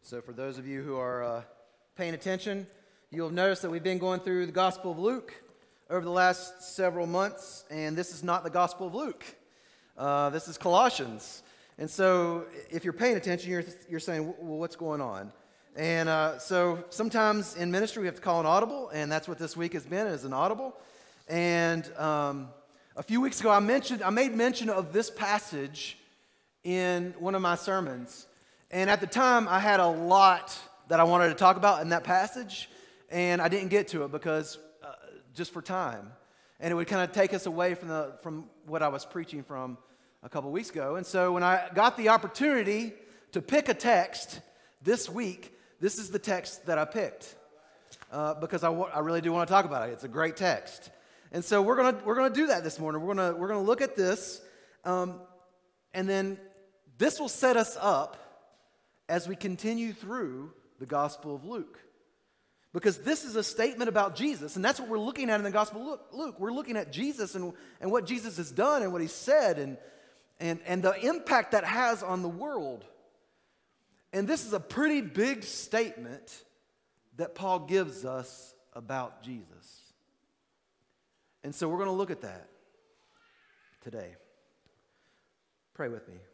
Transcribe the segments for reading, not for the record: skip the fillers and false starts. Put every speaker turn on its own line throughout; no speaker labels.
So for those of you who are paying attention, you'll have noticed that we've been going through the Gospel of Luke over the last several months, and this is not the Gospel of Luke. This is Colossians. And so if you're paying attention, you're saying, well, what's going on? And so sometimes in ministry we have to call an audible, and that's what this week has been, is an audible. And a few weeks ago I made mention of this passage in one of my sermons. And at the time, I had a lot that I wanted to talk about in that passage, and I didn't get to it because just for time. And it would kind of take us away from what I was preaching from a couple weeks ago. And so when I got the opportunity to pick a text this week, this is the text that I picked because I really do want to talk about it. It's a great text. And so we're gonna do that this morning. We're gonna look at this, and then this will set us up as we continue through the Gospel of Luke. Because this is a statement about Jesus, and that's what we're looking at in the Gospel of Luke. We're looking at Jesus and what Jesus has done and what he said and the impact that has on the world. And this is a pretty big statement that Paul gives us about Jesus. And so we're going to look at that today. Pray with me.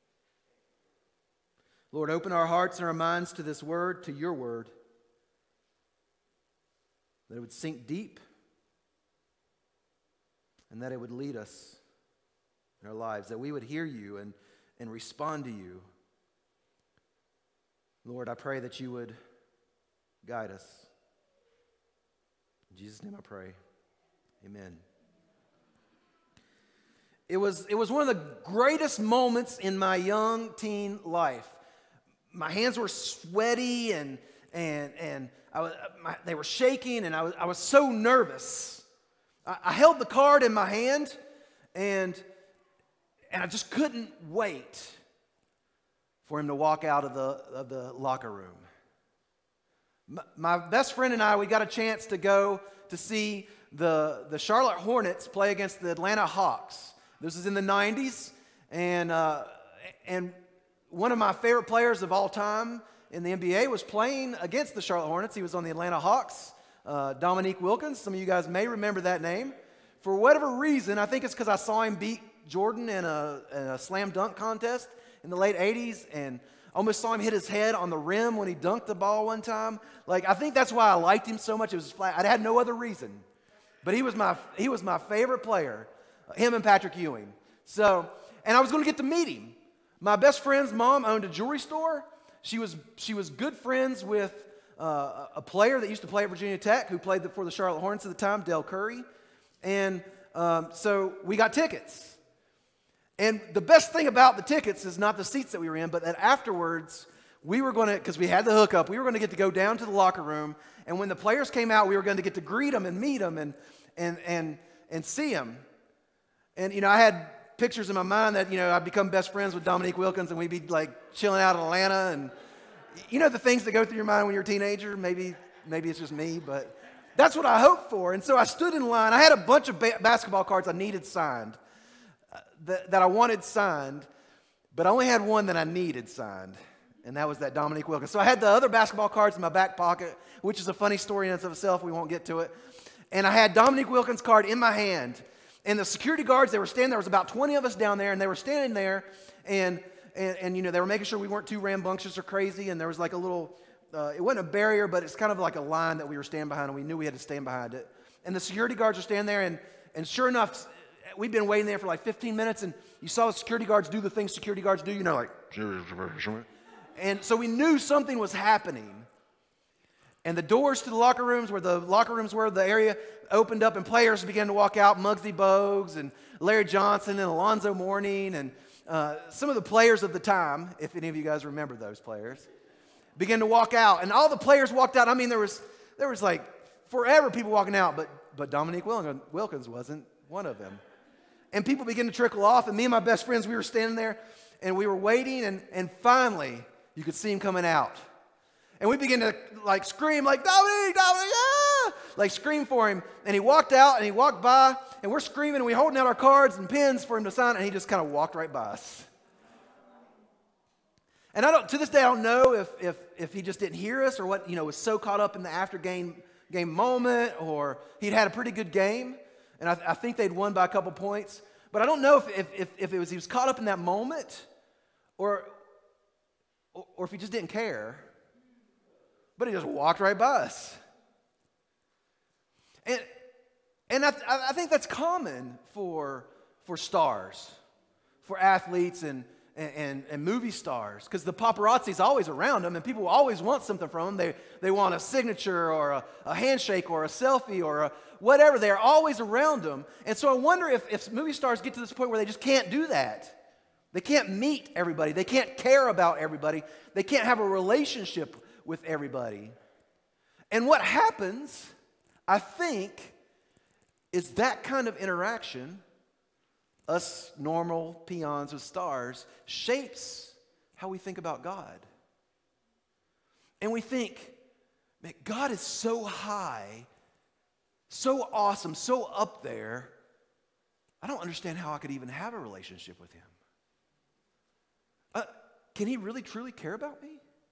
Lord, open our hearts and our minds to this word, to your word, that it would sink deep and that it would lead us in our lives, that we would hear you and respond to you. Lord, I pray that you would guide us. In Jesus' name I pray. Amen. It was one of the greatest moments in my young teen life. My hands were sweaty and they were shaking, and I was so nervous. I held the card in my hand, and I just couldn't wait for him to walk out of the locker room. My best friend and I, we got a chance to go to see the Charlotte Hornets play against the Atlanta Hawks. This is in the 90s, and one of my favorite players of all time in the NBA was playing against the Charlotte Hornets. He was on the Atlanta Hawks, Dominique Wilkins. Some of you guys may remember that name. For whatever reason, I think it's because I saw him beat Jordan in a slam dunk contest in the late 80s, and almost saw him hit his head on the rim when he dunked the ball one time. I think that's why I liked him so much. It was flat. I had no other reason. But he was my favorite player, him and Patrick Ewing. So, and I was going to get to meet him. My best friend's mom owned a jewelry store. She was good friends with a player that used to play at Virginia Tech who played for the Charlotte Hornets at the time, Del Curry. And so we got tickets. And the best thing about the tickets is not the seats that we were in, but that afterwards we were going to, because we had the hookup, we were going to get to go down to the locker room. And when the players came out, we were going to get to greet them and meet them and see them. And, I had pictures in my mind that, I'd become best friends with Dominique Wilkins and we'd be chilling out in Atlanta, and the things that go through your mind when you're a teenager. Maybe it's just me, but that's what I hoped for. And so I stood in line. I had a bunch of basketball cards I needed signed, that I wanted signed, but I only had one that I needed signed, and that was that Dominique Wilkins. So I had the other basketball cards in my back pocket, which is a funny story in and of itself. We won't get to it. And I had Dominique Wilkins' card in my hand. And the security guards, they were standing there. Was about 20 of us down there, and they were standing there, and they were making sure we weren't too rambunctious or crazy. And there was a little, it wasn't a barrier, but it's kind of like a line that we were standing behind, and we knew we had to stand behind it. And the security guards were standing there, and sure enough, we'd been waiting there for 15 minutes, and you saw the security guards do the things security guards do, and so we knew something was happening. And the doors to the locker rooms, where the locker rooms were, the area opened up and players began to walk out. Muggsy Bogues and Larry Johnson and Alonzo Mourning and some of the players of the time, if any of you guys remember those players, began to walk out. And all the players walked out. I mean, there was forever people walking out, but Dominique Wilkins wasn't one of them. And people began to trickle off. And me and my best friends, we were standing there and we were waiting. And finally, you could see him coming out. And we began to scream Dominique, ah! Scream for him. And he walked out and he walked by, and we're screaming and we're holding out our cards and pens for him to sign, and he just kind of walked right by us. And to this day, I don't know if he just didn't hear us or what, was so caught up in the after game moment, or he'd had a pretty good game. And I think they'd won by a couple points. But I don't know if it was he was caught up in that moment or if he just didn't care. But he just walked right by us. And I think that's common for stars, for athletes and movie stars, because the paparazzi's always around them and people always want something from them. They want a signature or a handshake or a selfie or whatever. They're always around them. And so I wonder if movie stars get to this point where they just can't do that. They can't meet everybody. They can't care about everybody. They can't have a relationship with everybody. And what happens, I think, is that kind of interaction, us normal peons with stars, shapes how we think about God. And we think, man, God is so high, so awesome, so up there, I don't understand how I could even have a relationship with him. Can he really, truly care about me?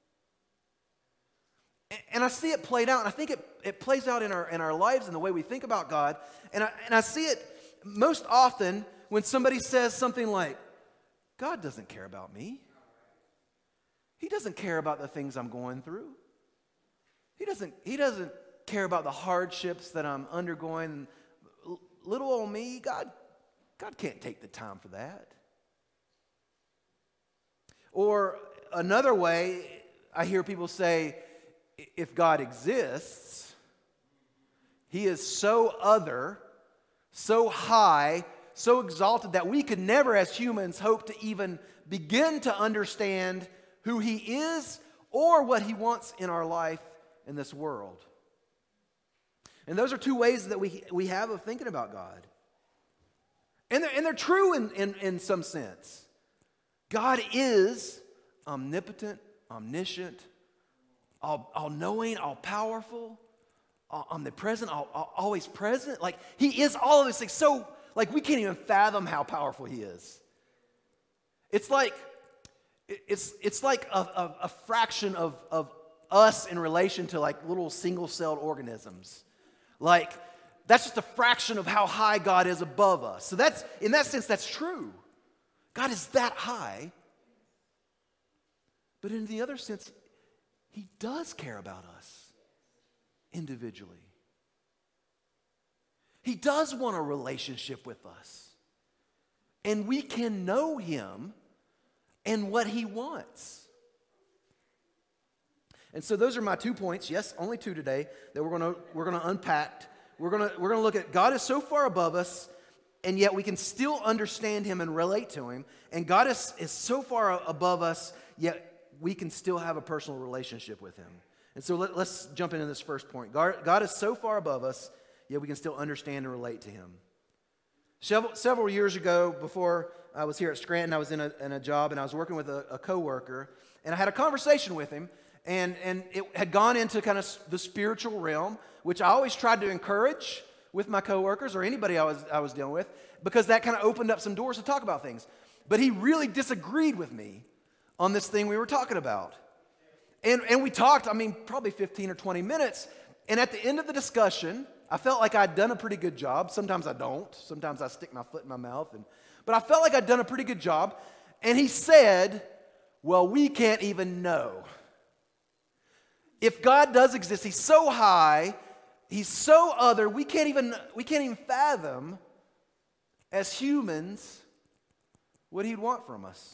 And I see it played out, and I think it plays out in our lives and the way we think about God. And I see it most often when somebody says something like, God doesn't care about me. He doesn't care about the things I'm going through. He doesn't care about the hardships that I'm undergoing. Little old me, God can't take the time for that. Or another way, I hear people say, if God exists, he is so other, so high, so exalted that we could never as humans hope to even begin to understand who he is or what he wants in our life in this world. And those are two ways that we have of thinking about God. And they're true in some sense. God is omnipotent, omniscient, all-knowing, all-powerful, omnipresent, always present. Like, he is all of these things. So, like, we can't even fathom how powerful he is. It's like a fraction of us in relation to, like, little single-celled organisms. Like, that's just a fraction of how high God is above us. So that's, in that sense, that's true. God is that high. But in the other sense, he does care about us individually. He does want a relationship with us. And we can know him and what he wants. And so those are my 2 points. Yes, only 2 today that we're going to unpack. We're going to look at God is so far above us, and yet we can still understand him and relate to him. And God is so far above us, yet we can still have a personal relationship with him. And so let's jump into this first point. God is so far above us, yet we can still understand and relate to him. Several years ago, before I was here at Scranton, I was in a job, and I was working with a coworker, and I had a conversation with him, and it had gone into kind of the spiritual realm, which I always tried to encourage with my coworkers or anybody I was dealing with, because that kind of opened up some doors to talk about things. But he really disagreed with me on this thing we were talking about. And we talked, probably 15 or 20 minutes, and at the end of the discussion, I felt like I'd done a pretty good job. Sometimes I don't. Sometimes I stick my foot in my mouth. But I felt like I'd done a pretty good job. And he said, well, we can't even know. If God does exist, he's so high, he's so other, we can't even fathom as humans what he'd want from us.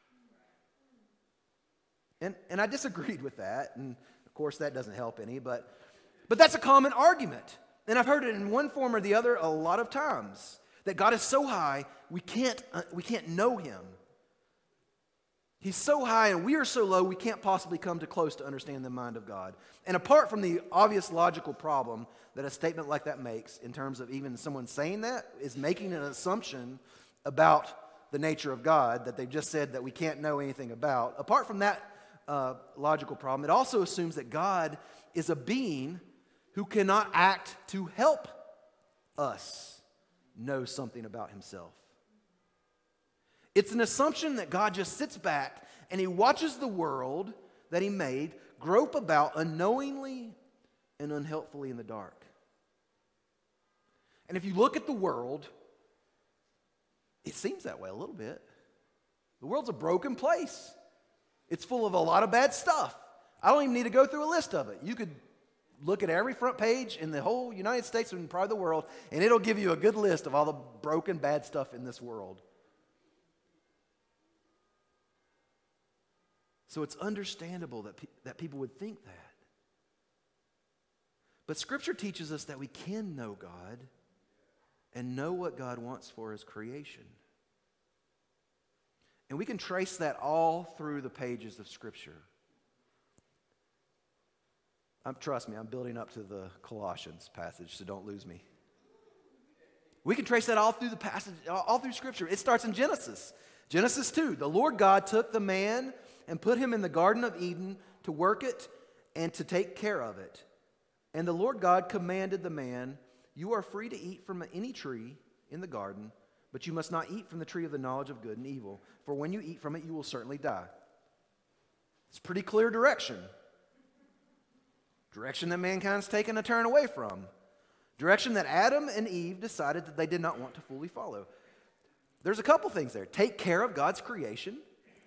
And I disagreed with that. And of course, that doesn't help any. But that's a common argument. And I've heard it in one form or the other a lot of times. That God is so high, we can't know him. He's so high and we are so low, we can't possibly come too close to understand the mind of God. And apart from the obvious logical problem that a statement like that makes, in terms of even someone saying that, is making an assumption about the nature of God that they've just said that we can't know anything about. Apart from that logical problem, it also assumes that God is a being who cannot act to help us know something about himself. It's an assumption that God just sits back and he watches the world that he made grope about unknowingly and unhelpfully in the dark. And if you look at the world, it seems that way a little bit. The world's a broken place. It's full of a lot of bad stuff. I don't even need to go through a list of it. You could look at every front page in the whole United States and probably the world, and it'll give you a good list of all the broken, bad stuff in this world. So it's understandable that people would think that. But Scripture teaches us that we can know God and know what God wants for his creation. And we can trace that all through the pages of Scripture. Trust me, I'm building up to the Colossians passage, so don't lose me. We can trace that all through the passage, all through Scripture. It starts in Genesis. Genesis 2, the Lord God took the man and put him in the Garden of Eden to work it and to take care of it. And the Lord God commanded the man, "You are free to eat from any tree in the garden, but you must not eat from the tree of the knowledge of good and evil, for when you eat from it, you will certainly die." It's pretty clear direction. Direction that mankind's taken a turn away from. Direction that Adam and Eve decided that they did not want to fully follow. There's a couple things there. Take care of God's creation.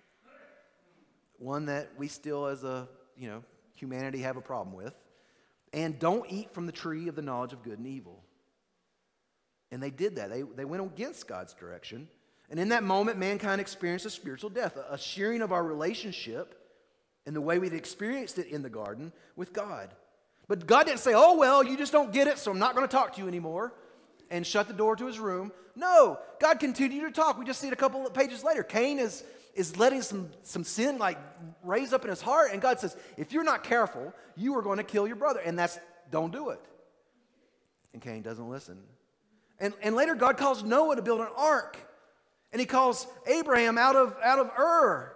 One that we still as humanity have a problem with. And don't eat from the tree of the knowledge of good and evil. And they did that. They went against God's direction. And in that moment, mankind experienced a spiritual death, a shearing of our relationship in the way we'd experienced it in the garden with God. But God didn't say, "Oh, well, you just don't get it, so I'm not going to talk to you anymore," and shut the door to his room. No, God continued to talk. We just see it a couple of pages later. Cain is letting some sin raise up in his heart, and God says, "If you're not careful, you are going to kill your brother," and don't do it. And Cain doesn't listen. And later God calls Noah to build an ark, and he calls Abraham out of Ur.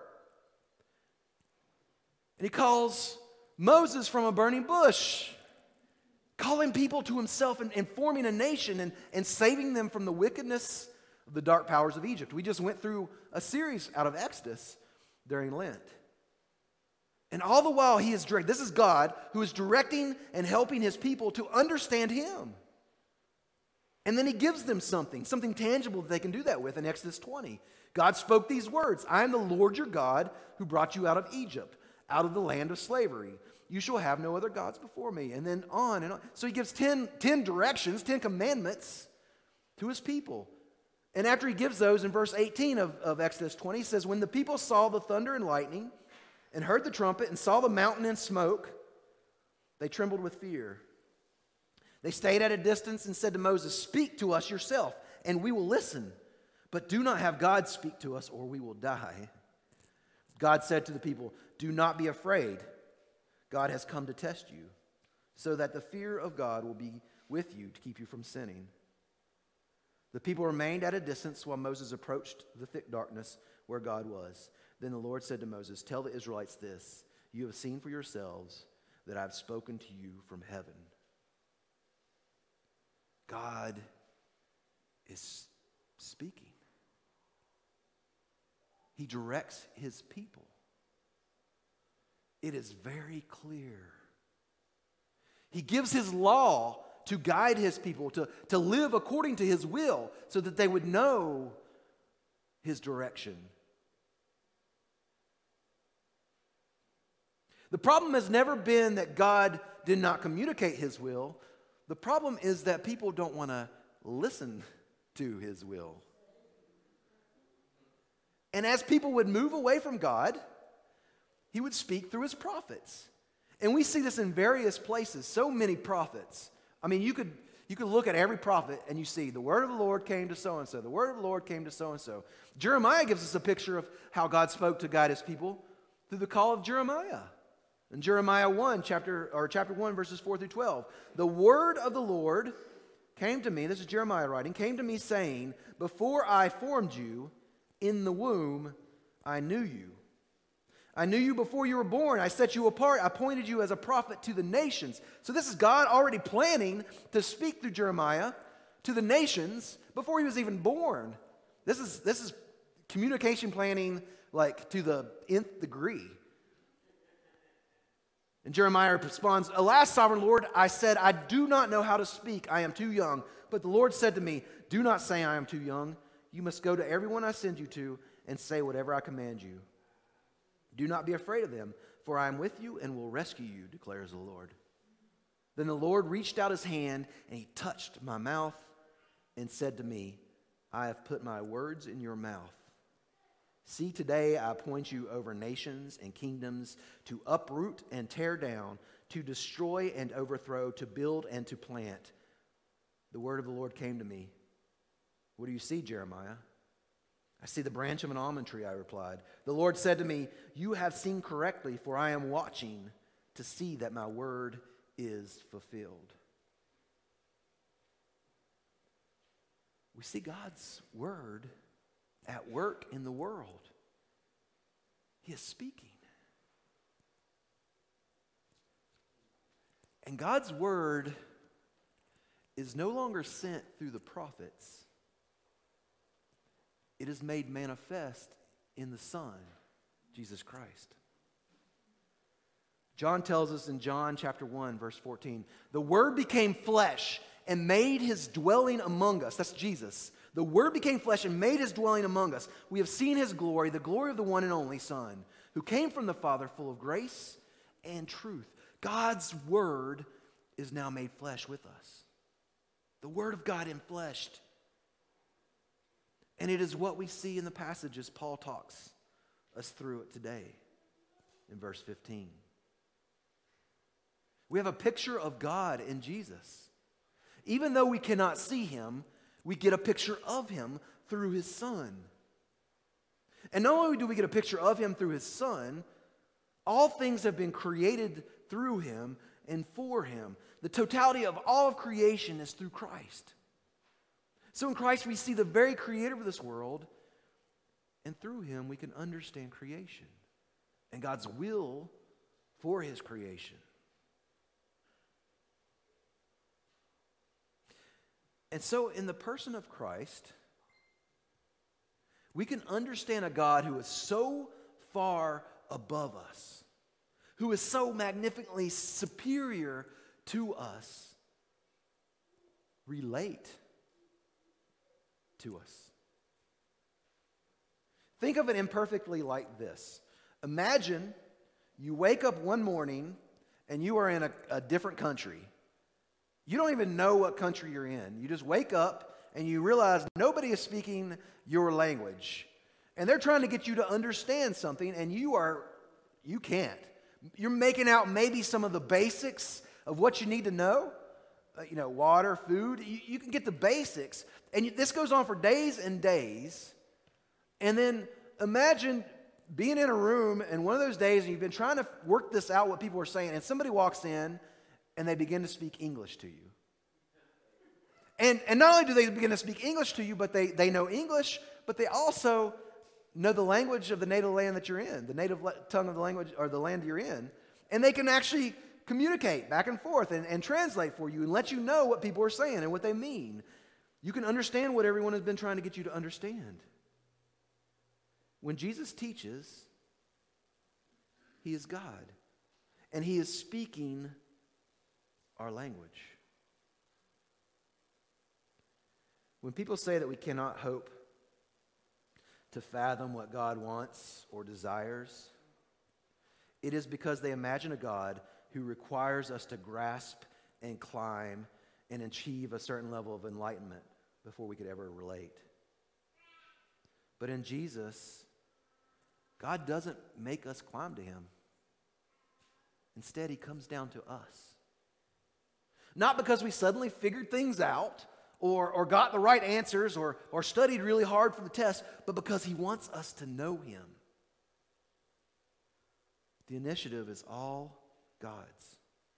And he calls Moses from a burning bush, calling people to himself and forming a nation and saving them from the wickedness of the dark powers of Egypt. We just went through a series out of Exodus during Lent. And all the while he is directing. This is God who is directing and helping his people to understand him. And then he gives them something tangible that they can do that with in Exodus 20. God spoke these words, "I am the Lord your God who brought you out of Egypt, out of the land of slavery. You shall have no other gods before me." And then on and on. So he gives 10 directions, 10 commandments to his people. And after he gives those, in verse 18 of Exodus 20, he says, "When the people saw the thunder and lightning and heard the trumpet and saw the mountain in smoke, they trembled with fear. They stayed at a distance and said to Moses, 'Speak to us yourself, and we will listen. But do not have God speak to us, or we will die.' God said to the people, 'Do not be afraid. God has come to test you, so that the fear of God will be with you to keep you from sinning.' The people remained at a distance while Moses approached the thick darkness where God was. Then the Lord said to Moses, 'Tell the Israelites this, you have seen for yourselves that I have spoken to you from heaven.'" God is speaking. He directs his people. It is very clear. He gives his law to guide his people, to live according to his will, so that they would know his direction. The problem has never been that God did not communicate his will. The problem is that people don't want to listen to his will. And as people would move away from God, he would speak through his prophets. And we see this in various places, so many prophets. I mean, you could look at every prophet and you see the word of the Lord came to so-and-so. The word of the Lord came to so-and-so. Jeremiah gives us a picture of how God spoke to guide his people through the call of Jeremiah. In Jeremiah 1, chapter 1, verses 4 through 12. "The word of the Lord came to me," this is Jeremiah writing, "came to me saying, 'Before I formed you in the womb, I knew you. I knew you before you were born. I set you apart. I appointed you as a prophet to the nations.'" So this is God already planning to speak through Jeremiah to the nations before he was even born. This is communication planning like to the nth degree. And Jeremiah responds, "Alas, sovereign Lord, I said, I do not know how to speak. I am too young. But the Lord said to me, do not say I am too young. You must go to everyone I send you to and say whatever I command you. Do not be afraid of them, for I am with you and will rescue you, declares the Lord." Then the Lord reached out his hand and he touched my mouth and said to me, "I have put my words in your mouth. See, today I appoint you over nations and kingdoms to uproot and tear down, to destroy and overthrow, to build and to plant." The word of the Lord came to me. "What do you see, Jeremiah?" "I see the branch of an almond tree," I replied. The Lord said to me, "You have seen correctly, for I am watching to see that my word is fulfilled." We see God's word at work in the world. He is speaking. And God's word is no longer sent through the prophets. It is made manifest in the Son, Jesus Christ. John tells us in John chapter 1, verse 14, "The Word became flesh and made his dwelling among us." That's Jesus. "The Word became flesh and made his dwelling among us. We have seen his glory, the glory of the one and only Son, who came from the Father, full of grace and truth." God's Word is now made flesh with us. The Word of God enfleshed. And it is what we see in the passages Paul talks us through it today in verse 15. We have a picture of God in Jesus. Even though we cannot see him, we get a picture of him through his Son. And not only do we get a picture of him through his Son, all things have been created through him and for him. The totality of all of creation is through Christ. So in Christ we see the very creator of this world, and through him we can understand creation and God's will for his creation. And so in the person of Christ, we can understand a God who is so far above us, who is so magnificently superior to us, relate to us. Think of it imperfectly like this. Imagine you wake up one morning and you are in a different country. You don't even know what country you're in. You just wake up and you realize nobody is speaking your language. And they're trying to get you to understand something, and you can't. You're making out maybe some of the basics of what you need to know. Water, food. You can get the basics. And this goes on for days and days. And then imagine being in a room and one of those days and you've been trying to work this out, what people are saying, and somebody walks in and they begin to speak English to you. And not only do they begin to speak English to you, but they know English, but they also know the language of the native land that you're in, the native tongue of the language or the land you're in. And they can actually communicate back and forth and translate for you and let you know what people are saying and what they mean. You can understand what everyone has been trying to get you to understand. When Jesus teaches, he is God, and he is speaking our language. When people say that we cannot hope to fathom what God wants or desires, it is because they imagine a God who requires us to grasp and climb and achieve a certain level of enlightenment before we could ever relate. But in Jesus, God doesn't make us climb to him. Instead, he comes down to us. Not because we suddenly figured things out or got the right answers or studied really hard for the test, but because he wants us to know him. The initiative is all God's.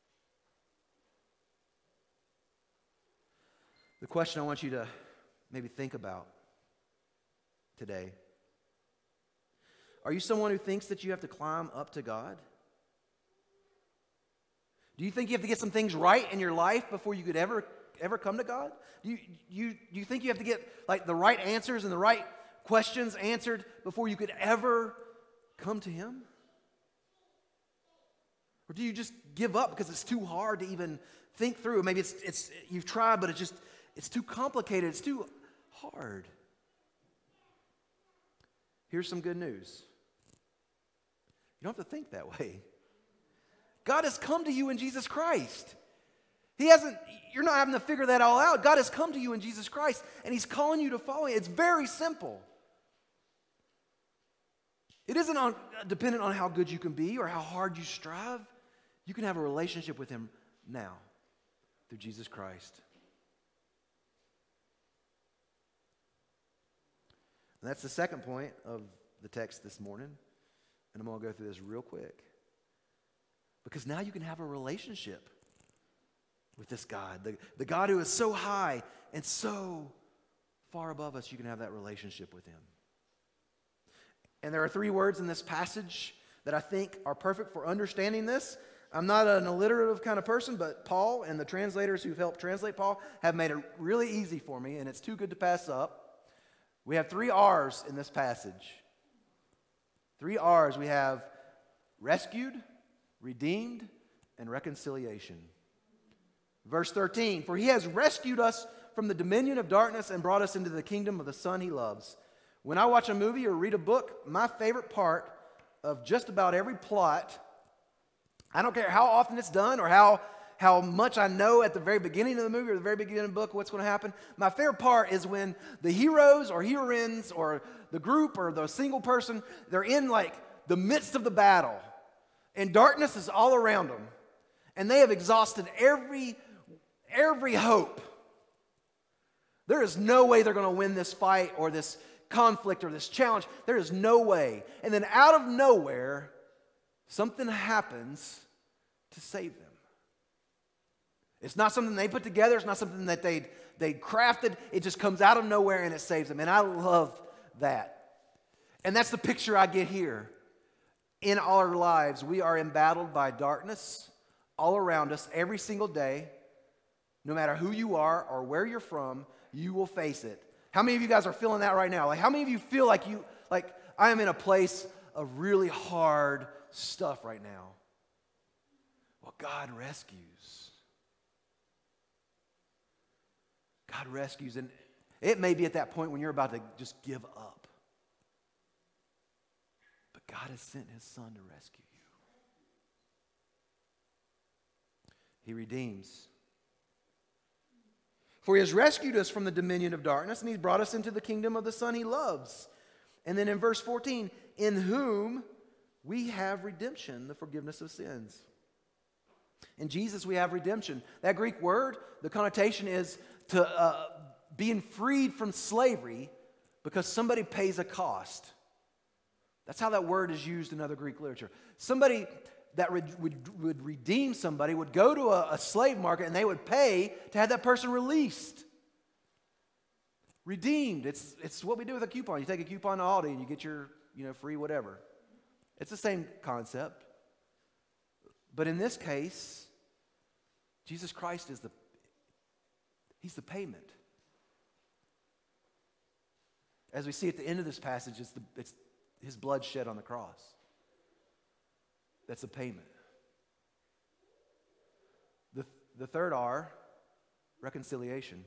The question I want you to maybe think about today: are you someone who thinks that you have to climb up to God? Do you think you have to get some things right in your life before you could ever come to God? Do you think you have to get like the right answers and the right questions answered before you could ever come to Him? Or do you just give up because it's too hard to even think through? Maybe it's you've tried, but it's too complicated. It's too hard. Here's some good news. You don't have to think that way. God has come to you in Jesus Christ. You're not having to figure that all out. God has come to you in Jesus Christ, and He's calling you to follow Him. It's very simple. It isn't dependent on how good you can be or how hard you strive. You can have a relationship with Him now through Jesus Christ. And that's the second point of the text this morning. And I'm going to go through this real quick. Because now you can have a relationship with this God. The God who is so high and so far above us, you can have that relationship with Him. And there are 3 words in this passage that I think are perfect for understanding this. I'm not an alliterative kind of person, but Paul and the translators who've helped translate Paul have made it really easy for me, and it's too good to pass up. We have 3 R's in this passage. 3 R's. We have rescued, redeemed, and reconciliation. Verse 13, for He has rescued us from the dominion of darkness and brought us into the kingdom of the Son He loves. When I watch a movie or read a book, my favorite part of just about every plot, I don't care how often it's done or how much I know at the very beginning of the movie or the very beginning of the book what's going to happen. My favorite part is when the heroes or heroines or the group or the single person, they're in like the midst of the battle and darkness is all around them and they have exhausted every hope. There is no way they're going to win this fight or this conflict or this challenge. There is no way. And then out of nowhere, something happens to save them. It's not something they put together. It's not something that they crafted. It just comes out of nowhere and it saves them. And I love that. And that's the picture I get here. In our lives, we are embattled by darkness all around us every single day. No matter who you are or where you're from, you will face it. How many of you guys are feeling that right now? Like, how many of you feel like I am in a place of really hard stuff right now? Well, God rescues. God rescues, and it may be at that point when you're about to just give up. But God has sent His Son to rescue you. He redeems. For He has rescued us from the dominion of darkness, and He's brought us into the kingdom of the Son He loves. And then in verse 14, in whom we have redemption, the forgiveness of sins. In Jesus we have redemption. That Greek word, the connotation is to being freed from slavery because somebody pays a cost. That's how that word is used in other Greek literature. Somebody that would redeem somebody would go to a slave market and they would pay to have that person released. Redeemed. It's what we do with a coupon. You take a coupon to Aldi and you get your free whatever. It's the same concept. But in this case, Jesus Christ is He's the payment. As we see at the end of this passage, it's His blood shed on the cross. That's a payment. The third R, reconciliation.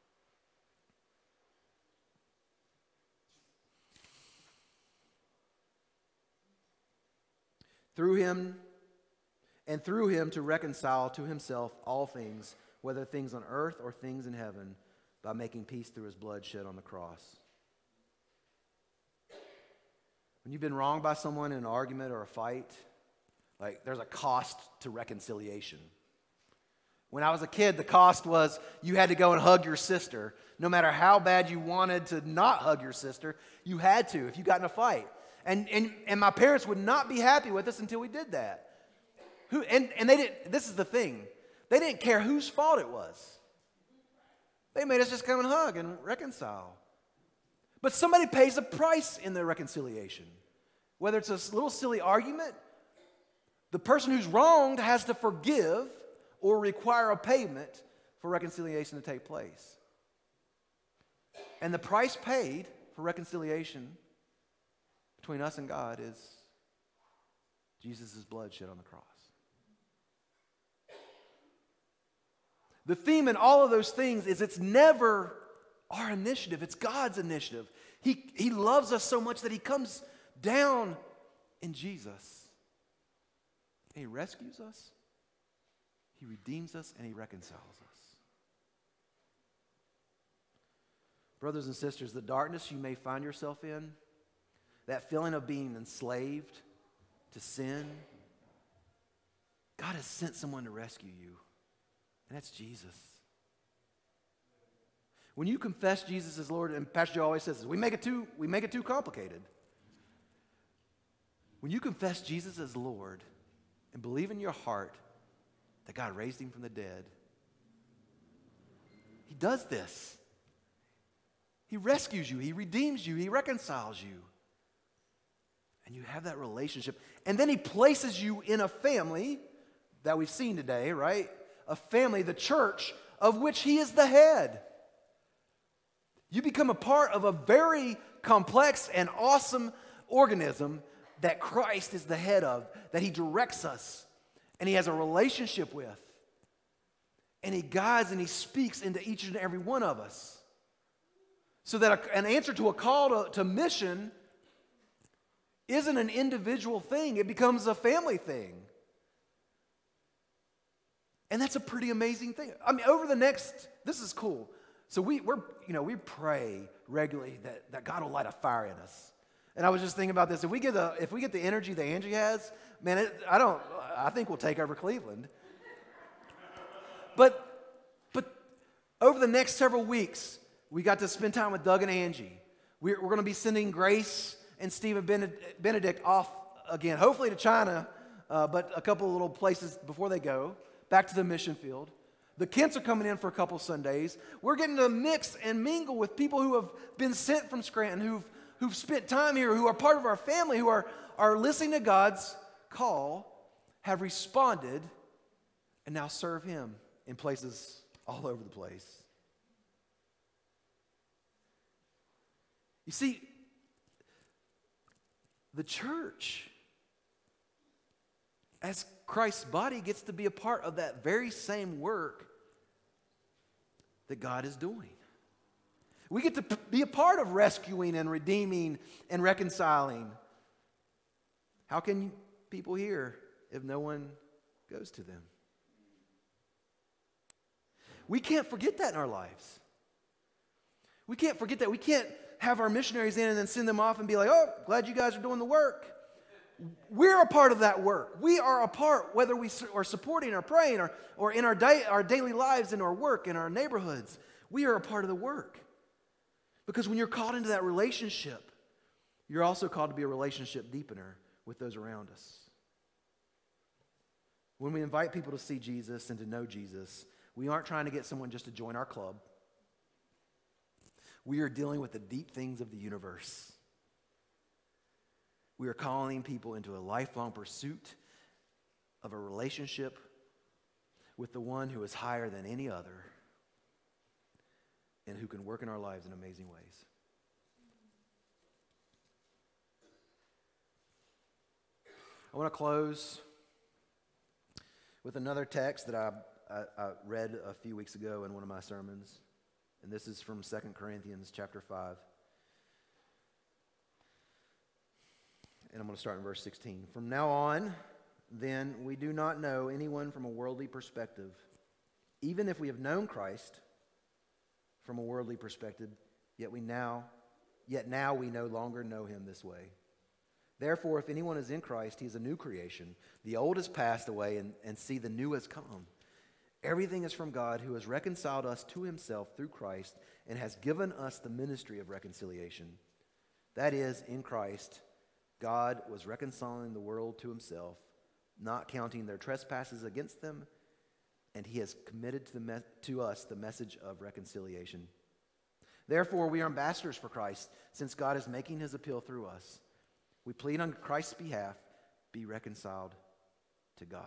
Through Him to reconcile to Himself all things, whether things on earth or things in heaven, by making peace through His blood shed on the cross. When you've been wronged by someone in an argument or a fight, there's a cost to reconciliation. When I was a kid, the cost was you had to go and hug your sister. No matter how bad you wanted to not hug your sister, you had to if you got in a fight. And my parents would not be happy with us until we did that. And they didn't. This is the thing. They didn't care whose fault it was. They made us just come and hug and reconcile. But somebody pays a price in their reconciliation. Whether it's a little silly argument, the person who's wronged has to forgive or require a payment for reconciliation to take place. And the price paid for reconciliation between us and God is Jesus' blood shed on the cross. The theme in all of those things is it's never our initiative. It's God's initiative. He loves us so much that he comes down in Jesus. And he rescues us, he redeems us, and he reconciles us. Brothers and sisters, the darkness you may find yourself in, that feeling of being enslaved to sin, God has sent someone to rescue you, and that's Jesus. When you confess Jesus as Lord, and Pastor Joe always says this, we make it too complicated. When you confess Jesus as Lord and believe in your heart that God raised him from the dead, he does this. He rescues you, he redeems you, he reconciles you. And you have that relationship. And then he places you in a family that we've seen today, right? A family, the church, of which he is the head. You become a part of a very complex and awesome organism that Christ is the head of, that he directs us, and he has a relationship with. And he guides and he speaks into each and every one of us. So that an answer to a call to mission isn't an individual thing, it becomes a family thing. And that's a pretty amazing thing. I mean, this is cool. So we pray regularly that God will light a fire in us. And I was just thinking about this. If we get the energy that Angie has, man, I think we'll take over Cleveland. But over the next several weeks, we got to spend time with Doug and Angie. We're going to be sending Grace and Stephen Benedict off again, hopefully to China, but a couple of little places before they go, back to the mission field. The Kents are coming in for a couple Sundays. We're getting to mix and mingle with people who have been sent from Scranton, who've spent time here, who are part of our family, who are listening to God's call, have responded, and now serve him in places all over the place. You see, the church, as Christ's body, gets to be a part of that very same work that God is doing. We get to be a part of rescuing and redeeming and reconciling. How can people hear if no one goes to them? We can't forget that in our lives. We can't forget that. We can't have our missionaries in and then send them off and be like, oh, glad you guys are doing the work. We're a part of that work. We are a part, whether we are supporting or praying or in our daily lives, in our work, in our neighborhoods. We are a part of the work. Because when you're called into that relationship, you're also called to be a relationship deepener with those around us. When we invite people to see Jesus and to know Jesus, we aren't trying to get someone just to join our club. We are dealing with the deep things of the universe. We are calling people into a lifelong pursuit of a relationship with the one who is higher than any other and who can work in our lives in amazing ways. I want to close with another text that I read a few weeks ago in one of my sermons. And this is from 2 Corinthians chapter 5. And I'm going to start in verse 16. From now on, then, we do not know anyone from a worldly perspective. Even if we have known Christ from a worldly perspective, yet now we no longer know him this way. Therefore, if anyone is in Christ, he is a new creation. The old has passed away, and see, the new has come. Everything is from God, who has reconciled us to himself through Christ and has given us the ministry of reconciliation. That is, in Christ, God was reconciling the world to himself, not counting their trespasses against them, and he has committed to us the message of reconciliation. Therefore, we are ambassadors for Christ, since God is making his appeal through us. We plead on Christ's behalf, be reconciled to God.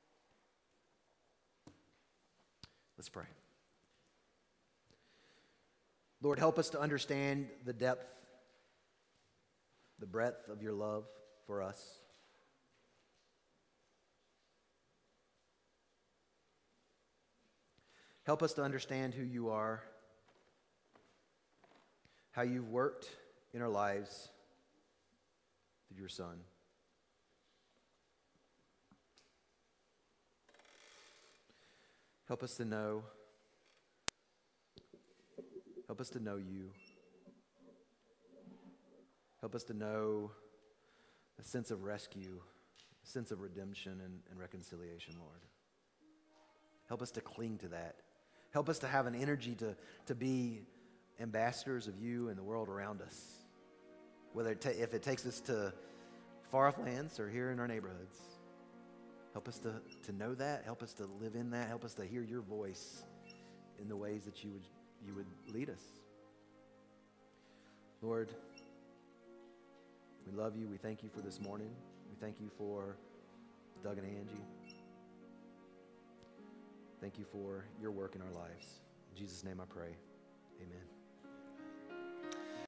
Let's pray. Lord, help us to understand the depth, the breadth of your love for us. Help us to understand who you are, how you've worked in our lives through your Son. Help us to know. Help us to know you. Help us to know a sense of rescue, a sense of redemption and reconciliation, Lord. Help us to cling to that. Help us to have an energy to be ambassadors of you in the world around us, whether if it takes us to far-off lands or here in our neighborhoods. Help us to know that. Help us to live in that. Help us to hear your voice in the ways that you would lead us. Lord, we love you. We thank you for this morning. We thank you for Doug and Angie. Thank you for your work in our lives. In Jesus' name I pray. Amen.